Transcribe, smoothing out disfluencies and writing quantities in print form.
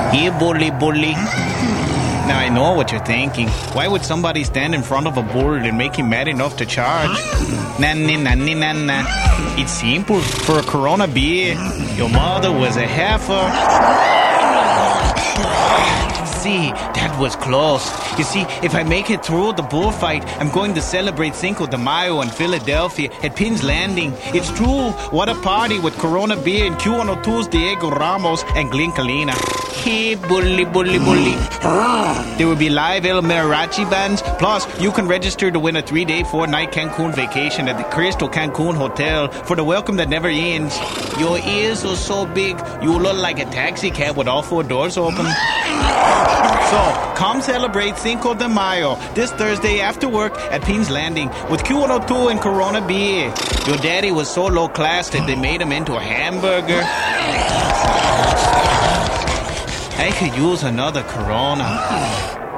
Here, bully. Now, I know what you're thinking. Why would somebody stand in front of a bull and make him mad enough to charge? Na. It's simple. For a Corona beer, your mother was a heifer. See, that was close. You see, if I make it through the bullfight, I'm going to celebrate Cinco de Mayo in Philadelphia at Penn's Landing. It's true. What a party with Corona beer and Q102's Diego Ramos and Glenn Kalina. Hey, bully. There will be live El Mariachi bands. Plus, you can register to win a 3-day, 4-night Cancun vacation at the Crystal Cancun Hotel for the welcome that never ends. Your ears are so big, you look like a taxi cab with all 4 doors open. So, come celebrate Cinco de Mayo this Thursday after work at Penn's Landing with Q102 and Corona beer. Your daddy was so low class that they made him into a hamburger. I could use another Corona.